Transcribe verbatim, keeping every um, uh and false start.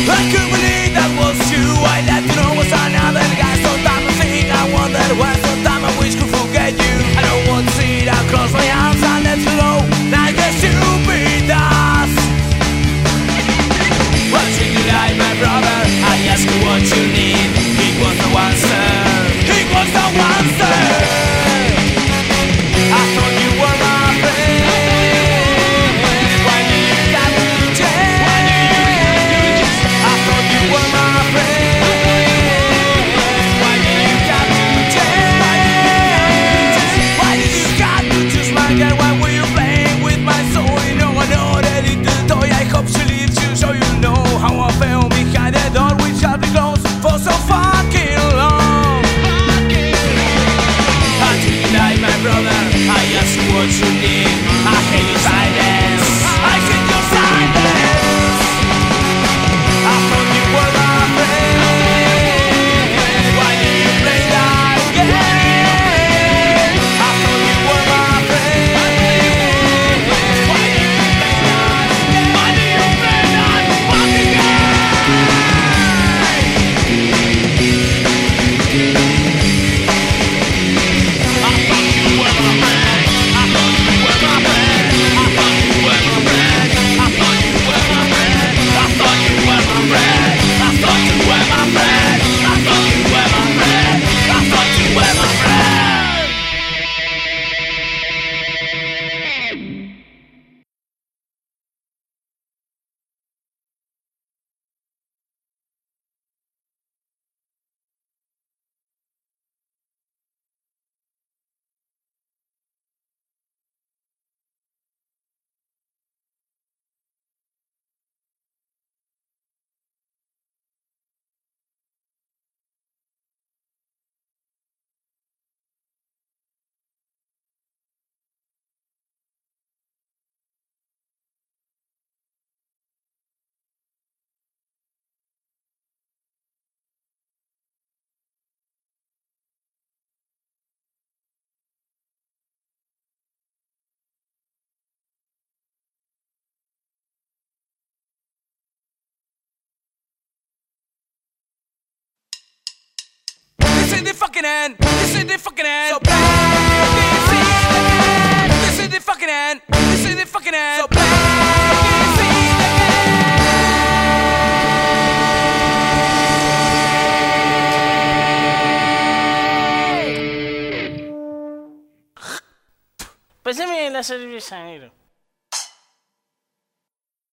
I couldn't believe that was you. I let you know was another guy. Sometimes I think I wonder why. Sometimes I wish could forget you. I don't want to see that cross my arms and let you go like a stupid ass. Well, treat you like my brother. I ask you what you need. He was the one, sir. He was the one, sir. I thought you were my friend. Why do you got to change? I thought you were my friend. Why do you got to change? Why did you got to choose my girl? Why were you playing with my soul? You know I know that it the toy. I hope she leaves you so you know how I felt behind the door which had been closed for so fucking long. I treat you like my brother. I ask you what you need. I hate your silence. I hate your silence. I thought you were my friend. Why did you play that game? I thought you were my friend. Why did you play that game? Why did you play that fucking This is the fucking end. This is the fucking end. So bad. This is the end. This is the fucking end. This is the fucking end. So bad. This is the end. Pásame la cerveza, negro.